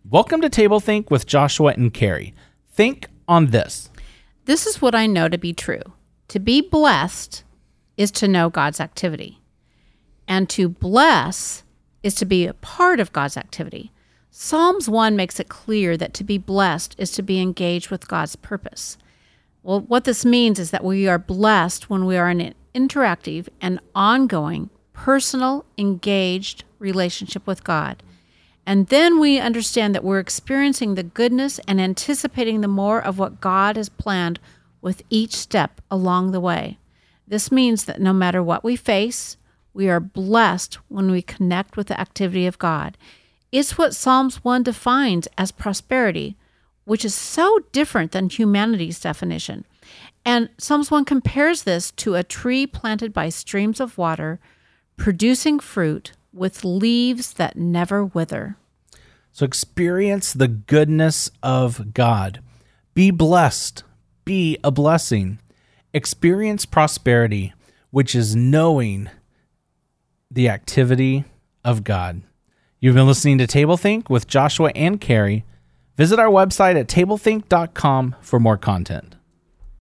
Welcome to Table Think with Joshua and Carrie. Think on this. This is what I know to be true. To be blessed is to know God's activity. And to bless is to be a part of God's activity. Psalms 1 makes it clear that to be blessed is to be engaged with God's purpose. Well, what this means is that we are blessed when we are in an interactive and ongoing, personal, engaged relationship with God. And then we understand that we're experiencing the goodness and anticipating the more of what God has planned with each step along the way. This means that no matter what we face, we are blessed when we connect with the activity of God. It's what Psalms 1 defines as prosperity, which is so different than humanity's definition. And Psalms 1 compares this to a tree planted by streams of water, producing fruit with leaves that never wither. So experience the goodness of God. Be blessed. Be a blessing. Experience prosperity, which is knowing the activity of God. You've been listening to Table Think with Joshua and Carrie. Visit our website at tablethink.com for more content.